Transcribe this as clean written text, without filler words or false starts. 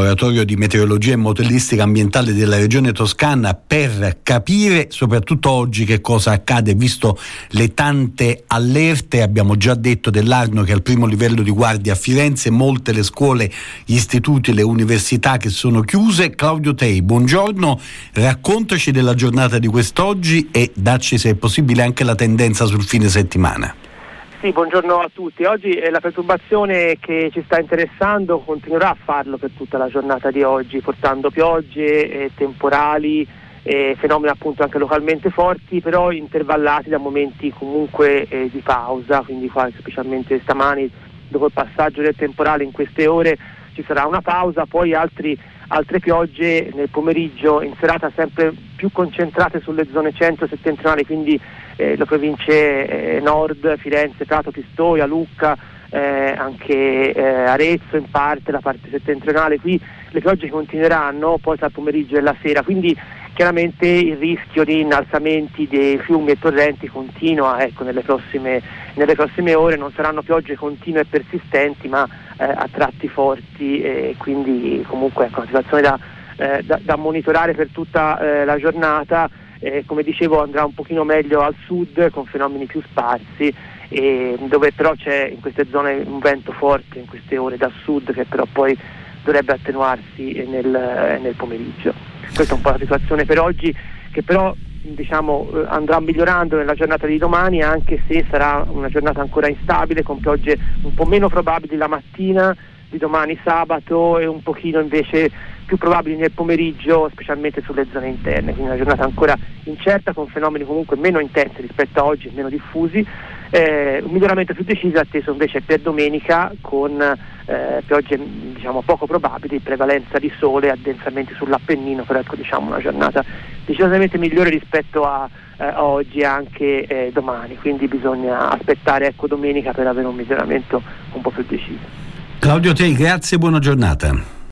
Laboratorio di Meteorologia e Modellistica Ambientale della Regione Toscana, per capire soprattutto oggi che cosa accade, visto le tante allerte. Abbiamo già detto dell'Arno che è al primo livello di guardia a Firenze, molte le scuole, gli istituti, le università che sono chiuse. Claudio Tei, buongiorno, raccontaci della giornata di quest'oggi e dacci, se è possibile, anche la tendenza sul fine settimana. Sì, buongiorno a tutti. Oggi la perturbazione che ci sta interessando continuerà a farlo per tutta la giornata di oggi, portando piogge, temporali, fenomeni appunto anche localmente forti, però intervallati da momenti comunque di pausa, quindi qua, specialmente stamani, dopo il passaggio del temporale in queste ore ci sarà una pausa, poi altre piogge nel pomeriggio, in serata sempre più concentrate sulle zone centro-settentrionali, quindi le province nord, Firenze, Prato, Pistoia, Lucca, anche Arezzo in parte, la parte settentrionale. Qui le piogge continueranno poi tra il pomeriggio e la sera, quindi chiaramente il rischio di innalzamenti dei fiumi e torrenti continua, nelle prossime ore. Non saranno piogge continue e persistenti, ma a tratti forti, quindi comunque una situazione da monitorare per tutta la giornata. Come dicevo, andrà un pochino meglio al sud con fenomeni più sparsi, dove però c'è in queste zone un vento forte in queste ore da sud, che però poi dovrebbe attenuarsi nel pomeriggio. Questa è un po' la situazione per oggi, che però andrà migliorando nella giornata di domani, anche se sarà una giornata ancora instabile, con piogge un po' meno probabili la mattina di domani sabato e un pochino invece più probabili nel pomeriggio, specialmente sulle zone interne. Quindi una giornata ancora incerta, con fenomeni comunque meno intensi rispetto a oggi, meno diffusi. Un miglioramento più deciso è atteso invece per domenica, con piogge poco probabili, prevalenza di sole, addensamenti sull'Appennino, però una giornata decisamente migliore rispetto a oggi e anche domani, quindi bisogna aspettare domenica per avere un miglioramento un po' più deciso. Claudio Tei, grazie e buona giornata.